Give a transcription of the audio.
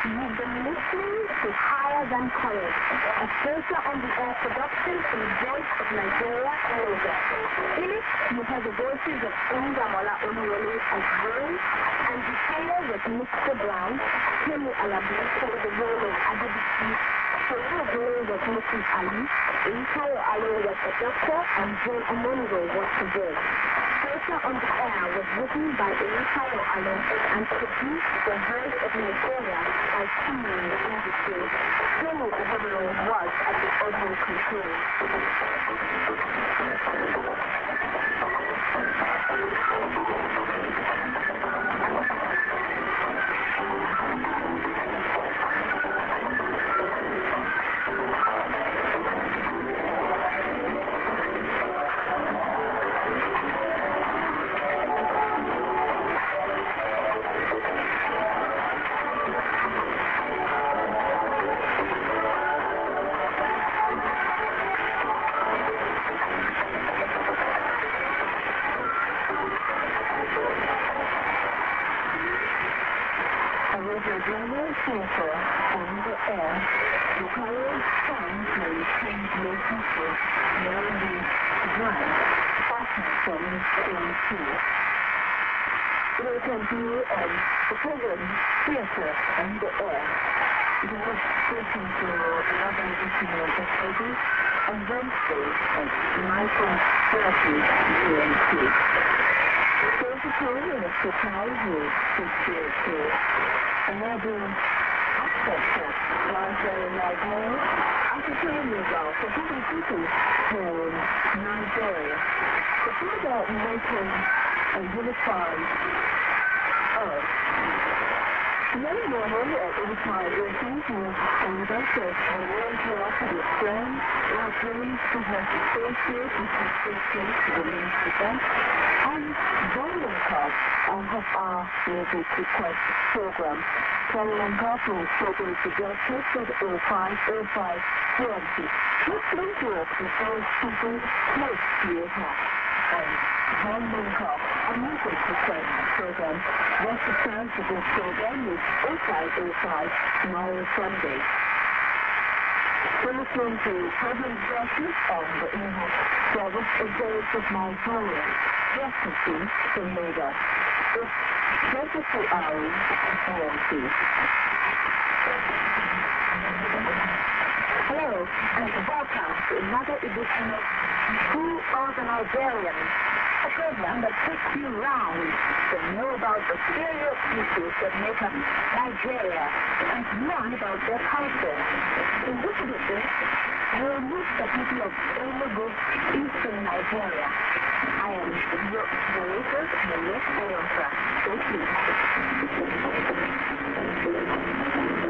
You've been listening to Higher Than College, a Filter on the Air production from the Voice of Nigeria, Lagos. In it, you heard the voices of Undamola Oluwole as Rose, and Jikaya was Mr. Brown, Kemi Alabi played the role of Adibisi, Solo was Mrs. Ali, Inkayo Alo was the doctor, and Jane Omongo was the voice. Filter on the Air was written by Inkayo Alo and produced the Voice of Nigeria by Kemi Industry. Kemi Omongo was at the audio control. Theater on the air. The colors songs may change location, melody, drum, fashion from ANC. It can be the program Theater on the Air. You will listen to another edition of the study on Wednesday at 9:30 GMT. Basically, it's the time to another aspect of Nigeria. African Legal for different people from Nigeria. It's all about making a unified earth. Many women at unified workings will stand up as a world talk with friends, like women who have associated with associates to the news event, and Volume Cup of our music request program. Volume Cup will schedule to get posted 0505 GMT. Listening to us with those people close to your heart. And Volume Cup, a music request program. What's the time for this program is 0505 tomorrow Sunday. We're listening to President Justice on the English service of Voice of Nigeria. Justice from Lagos. It's 24 hours GMT. Hello, and welcome to another edition of Who Are the Nigerians? A program that takes you round to know about the various issues that make up Nigeria and learn about their culture. In this edition, we'll meet the people of Enugu, Eastern Nigeria. I am your narrator, Maria Ayontra. Thank you.